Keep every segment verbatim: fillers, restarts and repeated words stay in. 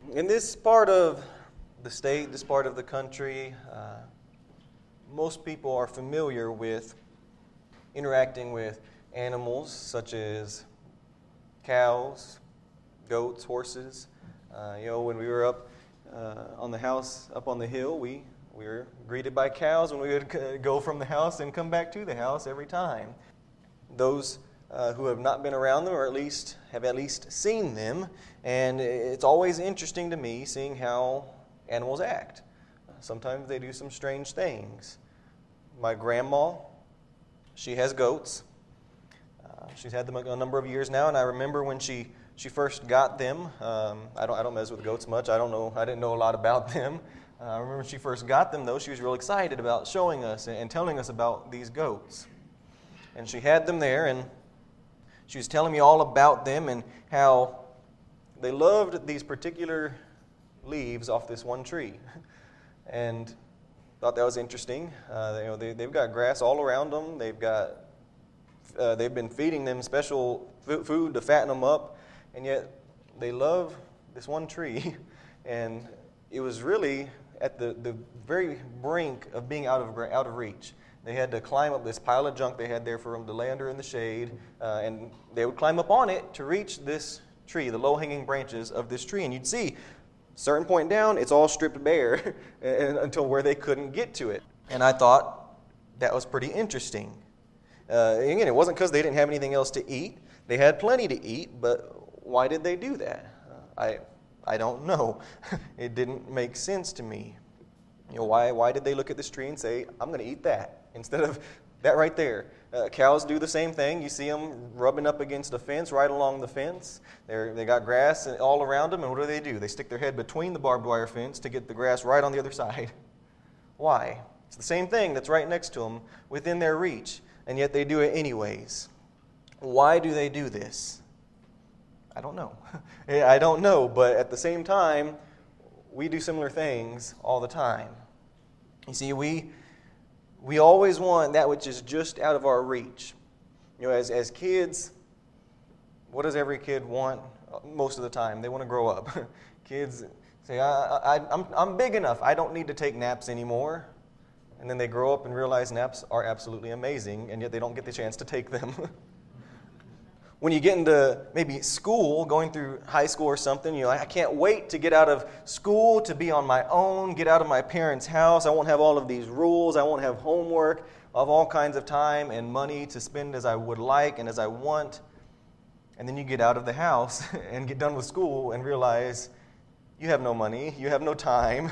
In this part of the state, this part of the country, uh, most people are familiar with interacting with animals such as cows, goats, horses. Uh, you know, when we were up uh, on the house, up on the hill, we, we were greeted by cows when we would c- go from the house and come back to the house every time. Those uh, who have not been around them, or at least have at least seen them, and it's always interesting to me seeing how animals act. Sometimes they do some strange things. My grandma, she has goats. Uh, she's had them a number of years now, and I remember when she, she first got them. Um, I don't I don't mess with goats much. I don't know. I didn't know a lot about them. Uh, I remember when she first got them, though, she was real excited about showing us and, and telling us about these goats. And she had them there, and she was telling me all about them and how they loved these particular leaves off this one tree. And thought that was interesting. Uh, you know, they, they've got grass all around them. They've got, uh, they've been feeding them special f- food to fatten them up, and yet they love this one tree. And it was really at the, the very brink of being out of out of reach. They had to climb up this pile of junk they had there for them to lay under in the shade, uh, and they would climb up on it to reach this tree, the low-hanging branches of this tree. And you'd see, certain point down, it's all stripped bare until where they couldn't get to it. And I thought that was pretty interesting. Uh, again, it wasn't because they didn't have anything else to eat. They had plenty to eat, but why did they do that? Uh, I I don't know. It didn't make sense to me. You know, why why did they look at this tree and say, I'm going to eat that, instead of that right there? Uh, cows do the same thing. You see them rubbing up against a fence, right along the fence. They're, they got grass all around them, and what do they do? They stick their head between the barbed wire fence to get the grass right on the other side. Why? It's the same thing that's right next to them, within their reach, and yet they do it anyways. Why do they do this? I don't know. I don't know, but at the same time, we do similar things all the time. You see, we we always want that which is just out of our reach. You know, as as kids, what does every kid want most of the time? They want to grow up. Kids say, I, I, I'm, I'm big enough. I don't need to take naps anymore. And then they grow up and realize naps are absolutely amazing, and yet they don't get the chance to take them. When you get into maybe school, going through high school or something, you're like, I can't wait to get out of school, to be on my own, get out of my parents' house. I won't have all of these rules. I won't have homework. I'll have all kinds of time and money to spend as I would like and as I want. And then you get out of the house and get done with school and realize you have no money, you have no time,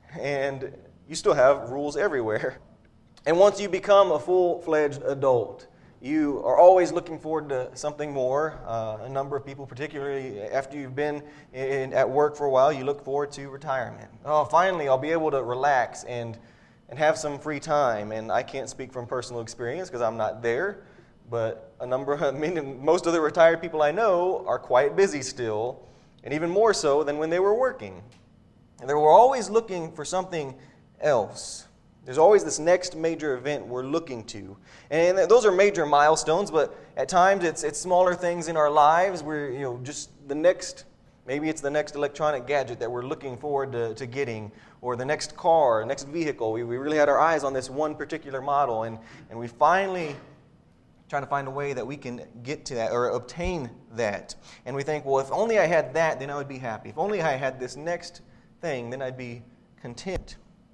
and you still have rules everywhere. And once you become a full-fledged adult, you are always looking forward to something more. Uh, a number of people, particularly after you've been in, at work for a while, you look forward to retirement. Oh, finally, I'll be able to relax and, and have some free time. And I can't speak from personal experience because I'm not there, but a number of, I mean, most of the retired people I know are quite busy still, and even more so than when they were working. And they were always looking for something else. There's always this next major event we're looking to. And those are major milestones, but at times it's it's smaller things in our lives. We're, you know, just the next, maybe it's the next electronic gadget that we're looking forward to, to getting, or the next car, next vehicle. We, we really had our eyes on this one particular model, and, and we finally trying to find a way that we can get to that or obtain that. And we think, well, if only I had that, then I would be happy. If only I had this next thing, then I'd be content.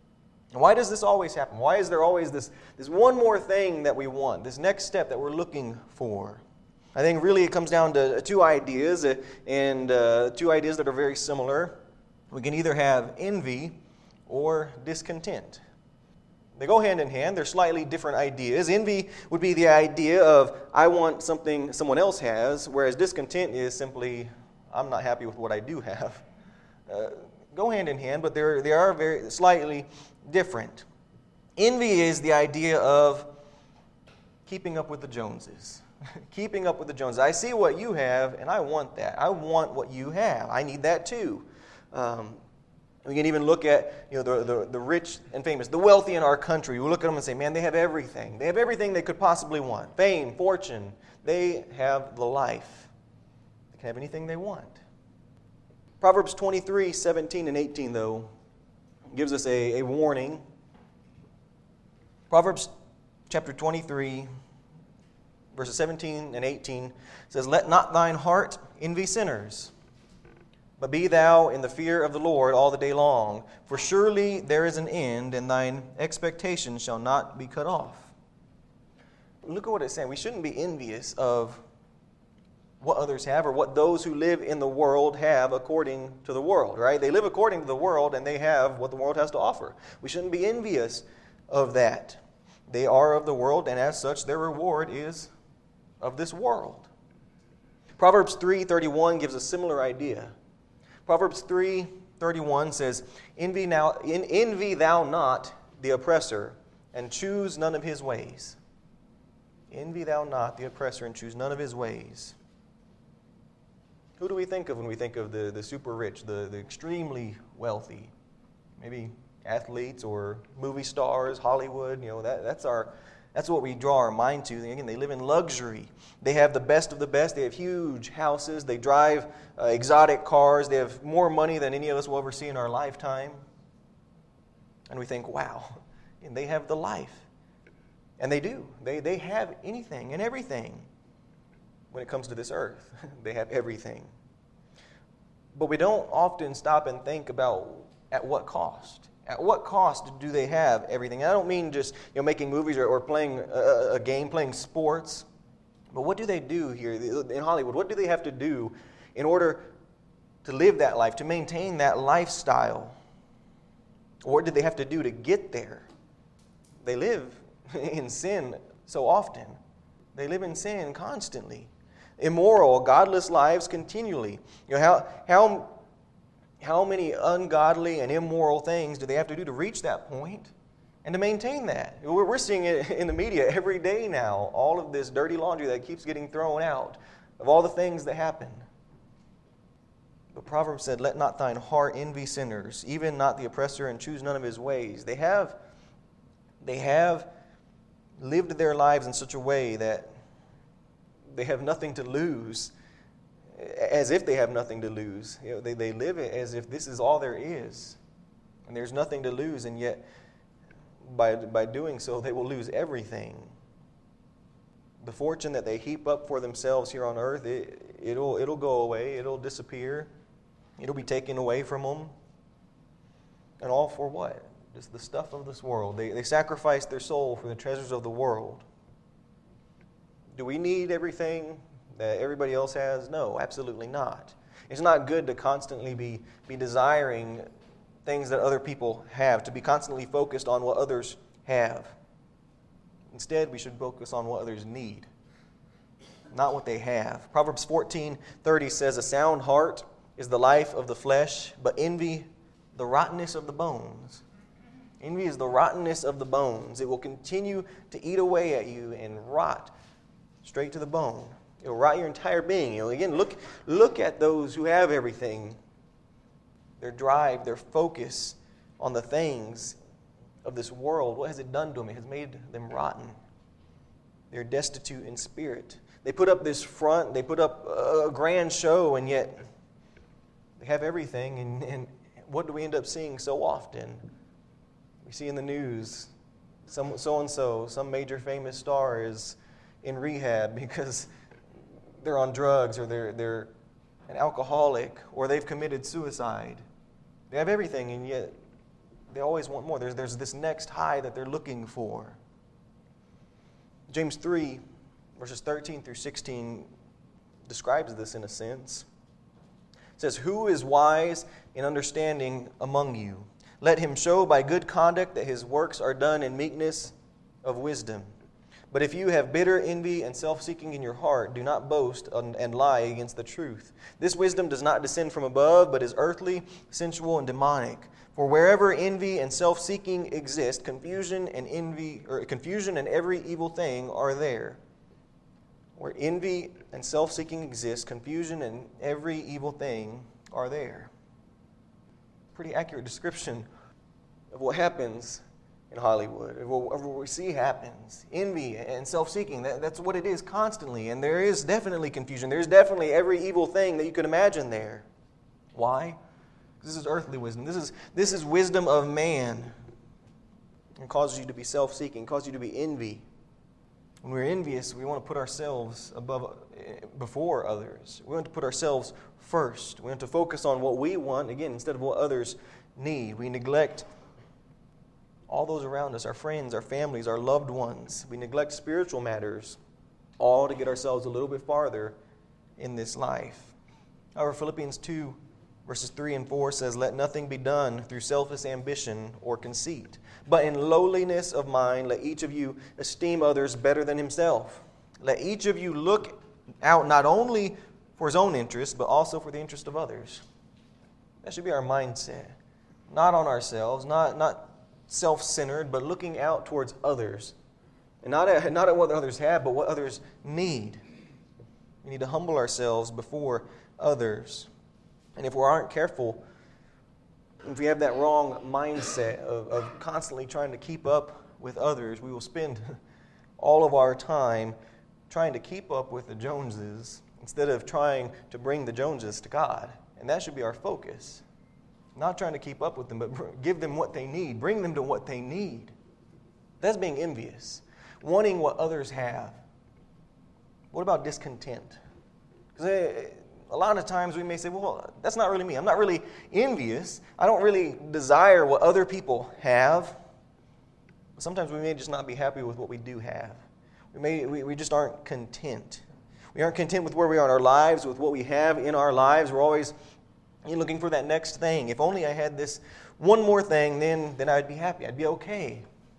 Why does this always happen? Why is there always this, this one more thing that we want, this next step that we're looking for? I think really it comes down to two ideas, and uh, two ideas that are very similar. We can either have envy or discontent. They go hand in hand. They're slightly different ideas. Envy would be the idea of, I want something someone else has, whereas discontent is simply, I'm not happy with what I do have. Uh, go hand in hand, but they're, they are very slightly different. Envy is the idea of keeping up with the Joneses. Keeping up with the Joneses. I see what you have, and I want that. I want what you have. I need that too. Um, we can even look at, you know, the, the, the rich and famous, the wealthy in our country. We look at them and say, man, they have everything. They have everything they could possibly want. Fame, fortune. They have the life. They can have anything they want. Proverbs twenty-three, seventeen and eighteen, though, gives us a, a warning. Proverbs chapter twenty-three, verses seventeen and eighteen says, "Let not thine heart envy sinners, but be thou in the fear of the Lord all the day long. For surely there is an end, and thine expectation shall not be cut off." Look at what it's saying. We shouldn't be envious of what others have or what those who live in the world have according to the world, right? They live according to the world, and they have what the world has to offer. We shouldn't be envious of that. They are of the world, and as such, their reward is of this world. Proverbs three thirty-one gives a similar idea. Proverbs three thirty-one says, envy, now, in, envy thou not the oppressor, and choose none of his ways. Envy thou not the oppressor, and choose none of his ways. Who do we think of when we think of the, the super rich, the, the extremely wealthy? Maybe athletes or movie stars, Hollywood. You know, that, that's our that's what we draw our mind to. Again, they live in luxury. They have the best of the best. They have huge houses. They drive uh, exotic cars. They have more money than any of us will ever see in our lifetime. And we think, wow, and they have the life. And they do. They they have anything and everything when it comes to this earth. They have everything. But we don't often stop and think about at what cost. At what cost do they have everything? And I don't mean just you know making movies or, or playing a, a game, playing sports. But what do they do here in Hollywood? What do they have to do in order to live that life, to maintain that lifestyle? Or what do they have to do to get there? They live in sin so often. They live in sin constantly. Immoral, godless lives continually. You know, how how how many ungodly and immoral things do they have to do to reach that point and to maintain that? We're, we're seeing it in the media every day now, all of this dirty laundry that keeps getting thrown out of all the things that happen. But Proverbs said, "Let not thine heart envy sinners, even not the oppressor, and choose none of his ways." They have they have lived their lives in such a way that they have nothing to lose, as if they have nothing to lose. You know, they, they live it as if this is all there is, and there's nothing to lose, and yet by, by doing so, they will lose everything. The fortune that they heap up for themselves here on earth, it, it'll, it'll go away, it'll disappear, it'll be taken away from them, and all for what? Just the stuff of this world. They, they sacrifice their soul for the treasures of the world. Do we need everything that everybody else has? No, absolutely not. It's not good to constantly be, be desiring things that other people have, to be constantly focused on what others have. Instead, we should focus on what others need, not what they have. Proverbs fourteen thirty says, "A sound heart is the life of the flesh, but envy the rottenness of the bones." Envy is the rottenness of the bones. It will continue to eat away at you and rot straight to the bone. It will rot your entire being. You know, again, look, look at those who have everything. Their drive, their focus on the things of this world. What has it done to them? It has made them rotten. They're destitute in spirit. They put up this front, they put up a grand show, and yet they have everything. And, and what do we end up seeing so often? We see in the news, some so-and-so, some major famous star is in rehab because they're on drugs, or they're they're an alcoholic, or they've committed suicide. They have everything, and yet they always want more. There's, there's this next high that they're looking for. James three, verses thirteen through sixteen describes this in a sense. It says, "Who is wise in understanding among you? Let him show by good conduct that his works are done in meekness of wisdom. But if you have bitter envy and self-seeking in your heart, do not boast and lie against the truth. This wisdom does not descend from above, but is earthly, sensual, and demonic. For wherever envy and self-seeking exist, confusion and envy, or confusion and every evil thing are there." Where envy and self-seeking exist, confusion and every evil thing are there. Pretty accurate description of what happens in Hollywood, of what we see happens. Envy and self-seeking, that, that's what it is constantly. And there is definitely confusion. There's definitely every evil thing that you could imagine there. Why? Because this is earthly wisdom. This is, this is wisdom of man. It causes you to be self-seeking, causes you to be envy. When we're envious, we want to put ourselves above, before others. We want to put ourselves first. We want to focus on what we want, again, instead of what others need. We neglect all those around us, our friends, our families, our loved ones. We neglect spiritual matters, all to get ourselves a little bit farther in this life. However, Philippians two, verses three and four says, "Let nothing be done through selfish ambition or conceit, but in lowliness of mind, let each of you esteem others better than himself. Let each of you look out not only for his own interest, but also for the interest of others." That should be our mindset. Not on ourselves, not, not self-centered, but looking out towards others. And not at, not at what others have, but what others need. We need to humble ourselves before others. And if we aren't careful, if we have that wrong mindset of, of constantly trying to keep up with others, we will spend all of our time trying to keep up with the Joneses instead of trying to bring the Joneses to God. And that should be our focus. Not trying to keep up with them, but give them what they need. Bring them to what they need. That's being envious. Wanting what others have. What about discontent? Because a lot of times we may say, well, that's not really me. I'm not really envious. I don't really desire what other people have. But sometimes we may just not be happy with what we do have. We may we, we just aren't content. We aren't content with where we are in our lives, with what we have in our lives. We're always looking for that next thing. If only I had this one more thing, then, then I'd be happy. I'd be okay.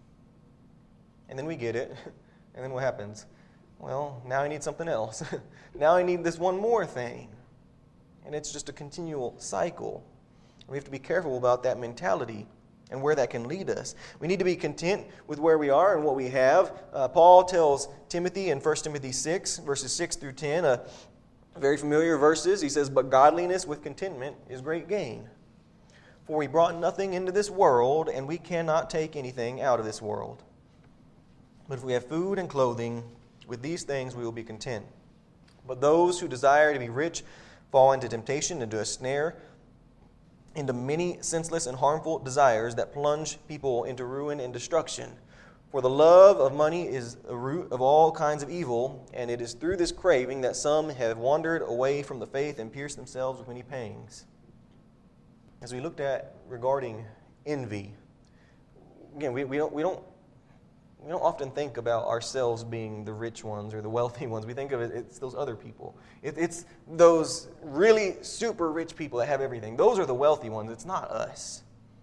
And then we get it. And then what happens? Well, now I need something else. Now I need this one more thing. And it's just a continual cycle. We have to be careful about that mentality and where that can lead us. We need to be content with where we are and what we have. Uh, Paul tells Timothy in First Timothy six, verses six through ten, uh, very familiar verses. He says, "But godliness with contentment is great gain. For we brought nothing into this world, and we cannot take anything out of this world. But if we have food and clothing, with these things we will be content. But those who desire to be rich fall into temptation, into a snare, into many senseless and harmful desires that plunge people into ruin and destruction. For the love of money is a root of all kinds of evil, and it is through this craving that some have wandered away from the faith and pierced themselves with many pangs." As we looked at regarding envy, again, we, we don't we don't we don't often think about ourselves being the rich ones or the wealthy ones. We think of it, it's those other people. It, it's those really super rich people that have everything. Those are the wealthy ones. It's not us.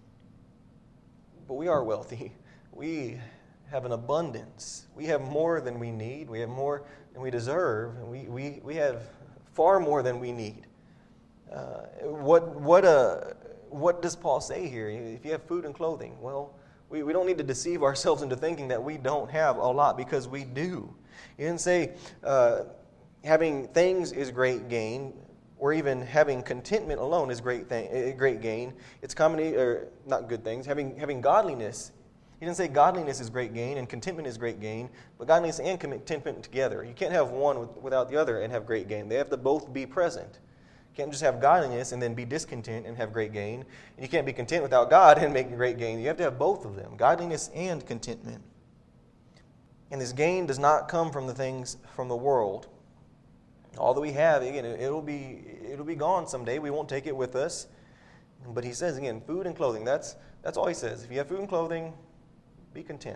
But we are wealthy. We have an abundance. We have more than we need. We have more than we deserve. And we, we, we have far more than we need. Uh, what, what, uh, what does Paul say here? If you have food and clothing, well, we, we don't need to deceive ourselves into thinking that we don't have a lot, because we do. He didn't say uh, having things is great gain, or even having contentment alone is great thing, great gain. It's combination, or not good things. Having having godliness. He didn't say godliness is great gain and contentment is great gain, but godliness and contentment together. You can't have one without the other and have great gain. They have to both be present. You can't just have godliness and then be discontent and have great gain. And you can't be content without God and make great gain. You have to have both of them, godliness and contentment. And this gain does not come from the things from the world. All that we have, again, it'll be it'll be gone someday. We won't take it with us. But he says, again, food and clothing. That's that's all he says. If you have food and clothing, be content.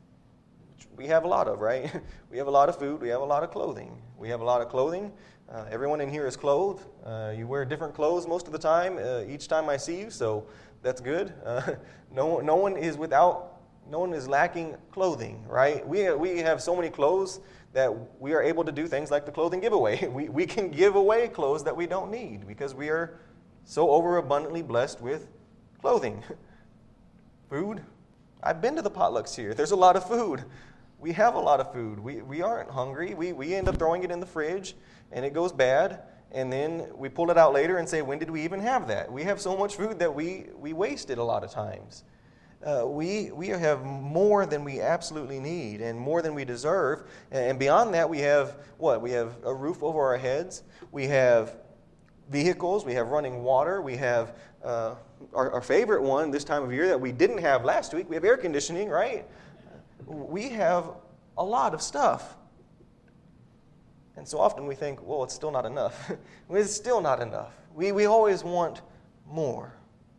We have a lot of, right? We have a lot of food. We have a lot of clothing. We have a lot of clothing. Uh, everyone in here is clothed. Uh, you wear different clothes most of the time, uh, each time I see you, so that's good. Uh, no, no one is without, no one is lacking clothing, right? We, we have so many clothes that we are able to do things like the clothing giveaway. We, we can give away clothes that we don't need because we are so overabundantly blessed with clothing. Food. I've been to the potlucks here. There's a lot of food. We have a lot of food. We we aren't hungry. We we end up throwing it in the fridge, and it goes bad, and then we pull it out later and say, when did we even have that? We have so much food that we, we waste it a lot of times. Uh, we we have more than we absolutely need and more than we deserve. And beyond that, we have what? We have a roof over our heads. We have vehicles, we have running water, we have uh, our, our favorite one this time of year that we didn't have last week, we have air conditioning, right? We have a lot of stuff. And so often we think, well, it's still not enough. It's still not enough. We, we always want more.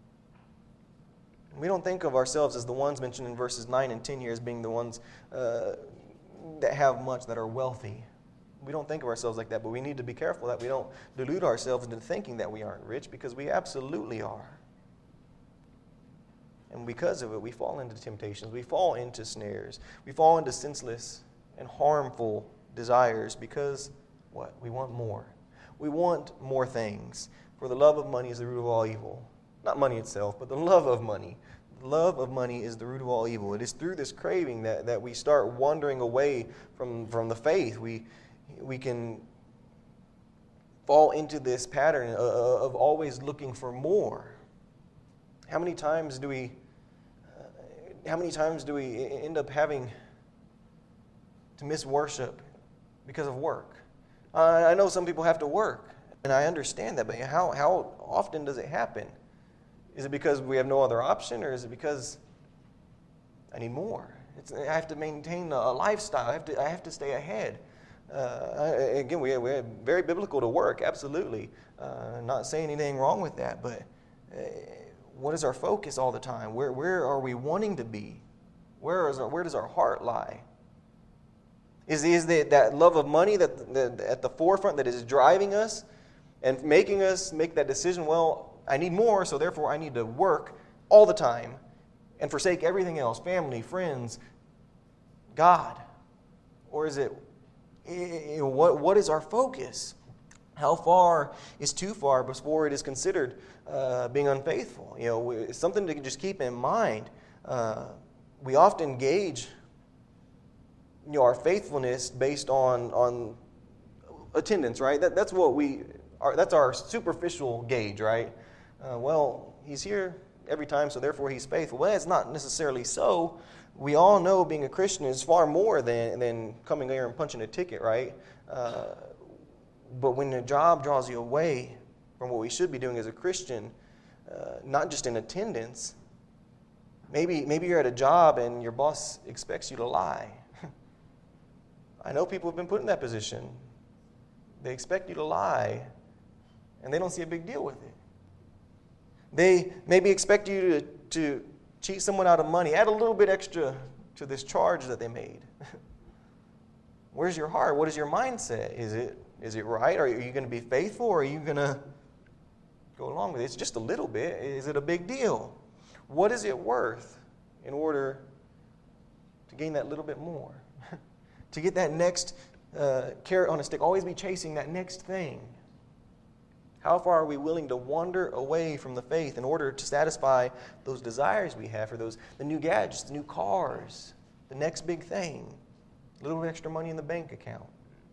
We don't think of ourselves as the ones mentioned in verses nine and ten here as being the ones uh, that have much, that are wealthy. We don't think of ourselves like that, but we need to be careful that we don't delude ourselves into thinking that we aren't rich, because we absolutely are. And because of it, we fall into temptations. We fall into snares. We fall into senseless and harmful desires because, what? We want more. We want more things. For the love of money is the root of all evil. Not money itself, but the love of money. The love of money is the root of all evil. It is through this craving that, that we start wandering away from, from the faith. We, we can fall into this pattern of, of always looking for more. How many times do we uh, how many times do we end up having to miss worship because of work? Uh, I know some people have to work, and I understand that, but how, how often does it happen? Is it because we have no other option, or is it because I need more? It's, I have to maintain a lifestyle. I have to, I have to stay ahead. Uh, again, we, we're very biblical to work, absolutely. Uh, not saying anything wrong with that, but uh, what is our focus all the time? Where, where are we wanting to be? Where, is our, where does our heart lie? Is, is the, that love of money that, that at the forefront that is driving us and making us make that decision, well, I need more, so therefore I need to work all the time and forsake everything else, family, friends, God? Or is it, you know, what, what is our focus? How far is too far before it is considered uh, being unfaithful? You know, it's something to just keep in mind. Uh, we often gauge, you know, our faithfulness based on on attendance, right? That, that's what we are. That's our superficial gauge, right? Uh, well, he's here every time, so therefore he's faithful. Well, it's not necessarily so. We all know being a Christian is far more than than coming here and punching a ticket, right? Uh, but when the job draws you away from what we should be doing as a Christian, uh, not just in attendance, maybe maybe you're at a job and your boss expects you to lie. I know people have been put in that position. They expect you to lie, and they don't see a big deal with it. They maybe expect you to, to cheat someone out of money, add a little bit extra to this charge that they made. Where's your heart? What is your mindset? Is it is it right? Are you going to be faithful, or are you going to go along with it? It's just a little bit. Is it a big deal? What is it worth in order to gain that little bit more? To get that next uh, carrot on a stick, always be chasing that next thing. How far are we willing to wander away from the faith in order to satisfy those desires we have for those the new gadgets, the new cars, the next big thing, a little extra money in the bank account?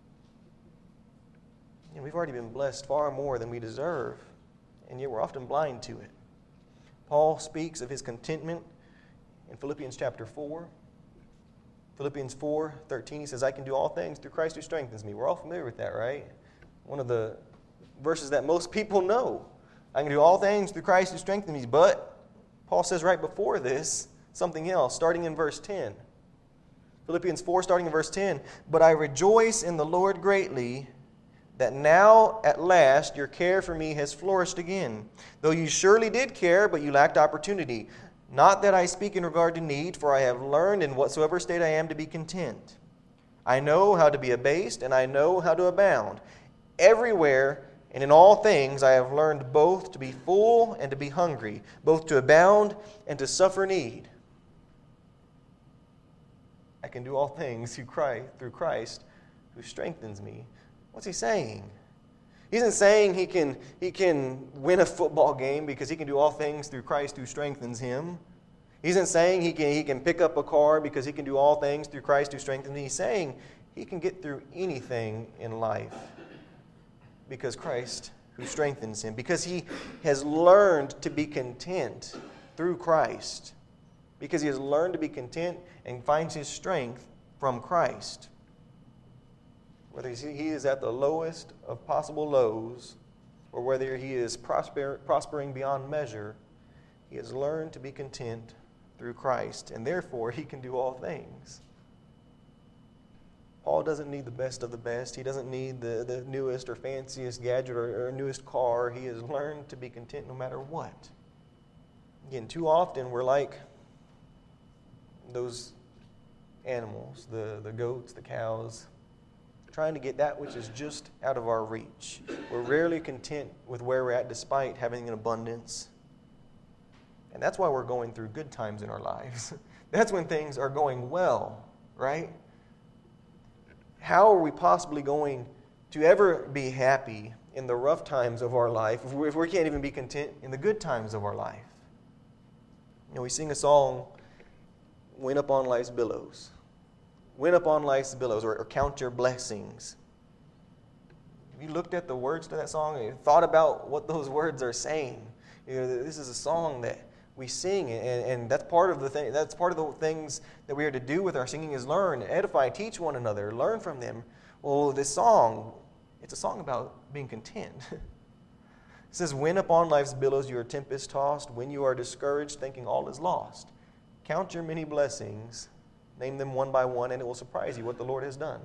And we've already been blessed far more than we deserve, and yet we're often blind to it. Paul speaks of his contentment in Philippians chapter four. Philippians four thirteen, he says, I can do all things through Christ who strengthens me. We're all familiar with that, right? One of the verses that most people know. I can do all things through Christ who strengthens me. But Paul says right before this something else, starting in verse ten. Philippians four, starting in verse ten. But I rejoice in the Lord greatly that now at last your care for me has flourished again. Though you surely did care, but you lacked opportunity. Not that I speak in regard to need, for I have learned in whatsoever state I am to be content. I know how to be abased, and I know how to abound. Everywhere and in all things I have learned both to be full and to be hungry, both to abound and to suffer need. I can do all things through Christ, through Christ who strengthens me. What's he saying? He isn't saying he can, he can win a football game because he can do all things through Christ who strengthens him. He isn't saying he can, he can pick up a car because he can do all things through Christ who strengthens him. He's saying he can get through anything in life because Christ who strengthens him. Because he has learned to be content through Christ. Because he has learned to be content and finds his strength from Christ. Whether he is at the lowest of possible lows or whether he is prosper, prospering beyond measure, he has learned to be content through Christ, and therefore he can do all things. Paul doesn't need the best of the best. He doesn't need the, the newest or fanciest gadget or, or newest car. He has learned to be content no matter what. Again, too often we're like those animals, the, the goats, the cows, trying to get that which is just out of our reach. We're rarely content with where we're at despite having an abundance. And that's why we're going through good times in our lives. That's when things are going well, right? How are we possibly going to ever be happy in the rough times of our life if we, if we can't even be content in the good times of our life? You know, we sing a song, "Went Up on Life's Billows." Went up on life's billows, or, or count your blessings. Have you looked at the words to that song and thought about what those words are saying? You know, this is a song that we sing, and, and that's part of the thing. That's part of the things that we are to do with our singing is learn, edify, teach one another, learn from them. Well, this song, it's a song about being content. It says, "When upon life's billows you are tempest tossed, when you are discouraged, thinking all is lost, count your many blessings, name them one by one, and it will surprise you what the Lord has done.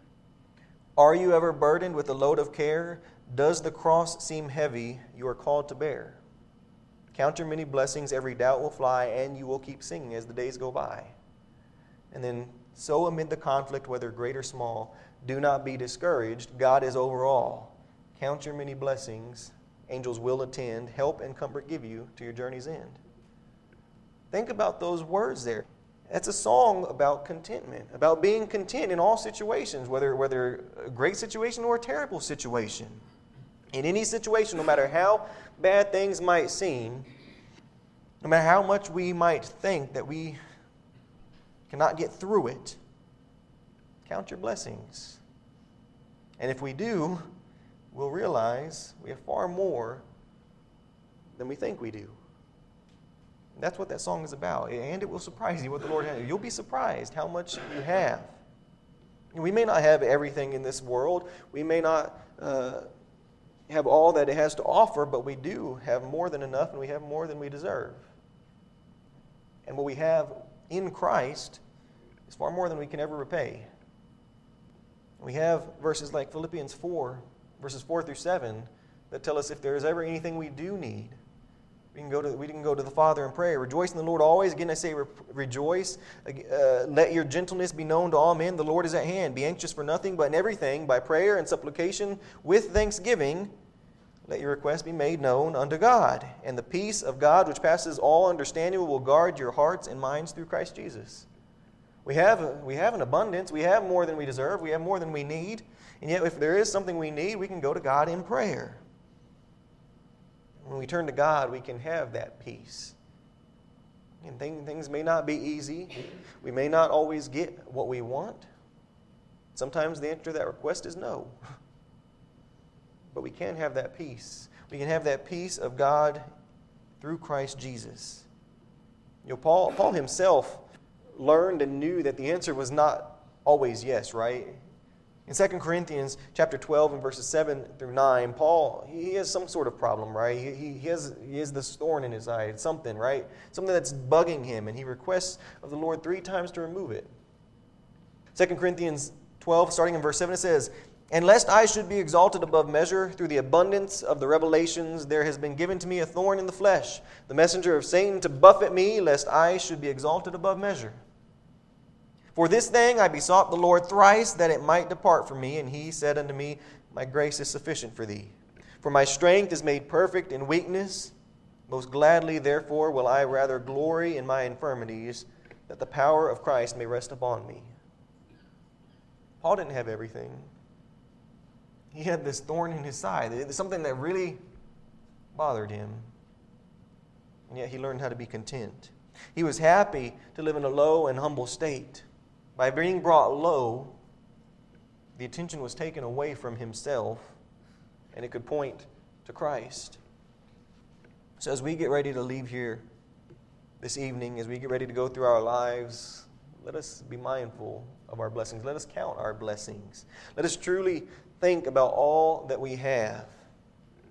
Are you ever burdened with a load of care? Does the cross seem heavy you are called to bear? Count your many blessings, every doubt will fly, and you will keep singing as the days go by." And then, "So amid the conflict, whether great or small, do not be discouraged. God is over all. Count your many blessings. Angels will attend. Help and comfort give you to your journey's end." Think about those words there. That's a song about contentment, about being content in all situations, whether, whether a great situation or a terrible situation. In any situation, no matter how bad things might seem, no matter how much we might think that we cannot get through it, count your blessings. And if we do, we'll realize we have far more than we think we do. That's what that song is about. And it will surprise you what the Lord has. You'll be surprised how much you have. We may not have everything in this world. We may not uh, have all that it has to offer, but we do have more than enough, and we have more than we deserve. And what we have in Christ is far more than we can ever repay. We have verses like Philippians four, verses four through seven, that tell us if there is ever anything we do need, We can go to we can go to the Father in prayer. "Rejoice in the Lord always." Again, I say re- rejoice. Uh, "let your gentleness be known to all men. The Lord is at hand. Be anxious for nothing, but in everything, by prayer and supplication, with thanksgiving, let your requests be made known unto God. And the peace of God, which passes all understanding, will guard your hearts and minds through Christ Jesus." We have, a, we have an abundance. We have more than we deserve. We have more than we need. And yet, if there is something we need, we can go to God in prayer. When we turn to God, we can have that peace. And things, things may not be easy. We may not always get what we want. Sometimes the answer to that request is no. But we can have that peace. We can have that peace of God through Christ Jesus. You know, Paul, Paul himself learned and knew that the answer was not always yes, right? In Second Corinthians chapter twelve and verses seven through nine, Paul, he has some sort of problem, right? He, he, has, he has this thorn in his eye. It's something, right? Something that's bugging him, and he requests of the Lord three times to remove it. Second Corinthians twelve, starting in verse seven, it says, "And lest I should be exalted above measure through the abundance of the revelations, there has been given to me a thorn in the flesh, the messenger of Satan to buffet me, lest I should be exalted above measure. For this thing I besought the Lord thrice, that it might depart from me. And he said unto me, My grace is sufficient for thee. For my strength is made perfect in weakness. Most gladly, therefore, will I rather glory in my infirmities, that the power of Christ may rest upon me." Paul didn't have everything. He had this thorn in his side. It's something that really bothered him. And yet he learned how to be content. He was happy to live in a low and humble state. By being brought low, the attention was taken away from himself, and it could point to Christ. So as we get ready to leave here this evening, as we get ready to go through our lives, let us be mindful of our blessings. Let us count our blessings. Let us truly think about all that we have.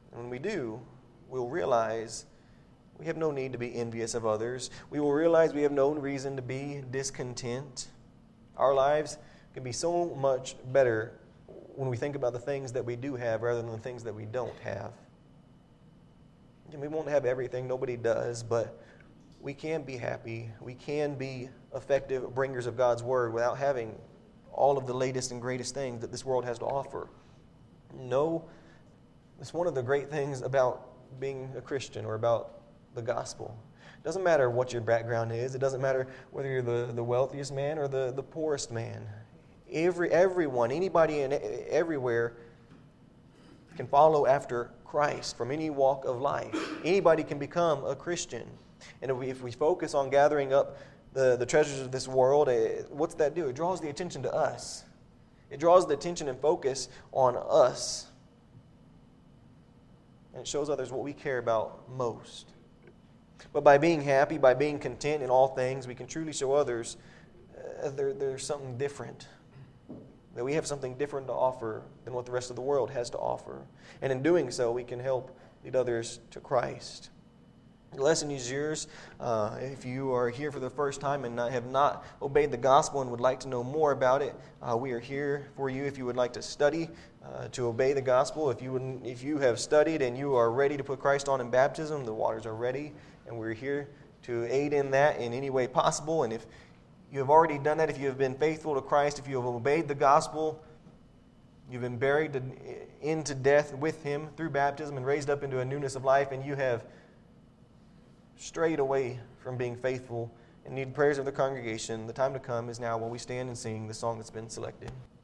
And when we do, we'll realize we have no need to be envious of others. We will realize we have no reason to be discontent. Our lives can be so much better when we think about the things that we do have rather than the things that we don't have. And we won't have everything, nobody does, but we can be happy. We can be effective bringers of God's Word without having all of the latest and greatest things that this world has to offer. No, it's one of the great things about being a Christian or about the gospel. It doesn't matter what your background is. It doesn't matter whether you're the, the wealthiest man or the, the poorest man. Every everyone, anybody and everywhere can follow after Christ from any walk of life. Anybody can become a Christian. And if we, if we focus on gathering up the, the treasures of this world, eh, what's that do? It draws the attention to us. It draws the attention and focus on us. And it shows others what we care about most. But by being happy, by being content in all things, we can truly show others uh, there, there's something different. That we have something different to offer than what the rest of the world has to offer. And in doing so, we can help lead others to Christ. The lesson is yours. Uh, if you are here for the first time and not, have not obeyed the gospel and would like to know more about it, uh, we are here for you if you would like to study, uh, to obey the gospel. If you would, if you have studied and you are ready to put Christ on in baptism, the waters are ready, and we're here to aid in that in any way possible. And if you have already done that, if you have been faithful to Christ, if you have obeyed the gospel, you've been buried to, into death with Him through baptism and raised up into a newness of life, and you have strayed away from being faithful and need prayers of the congregation, the time to come is now while we stand and sing the song that's been selected.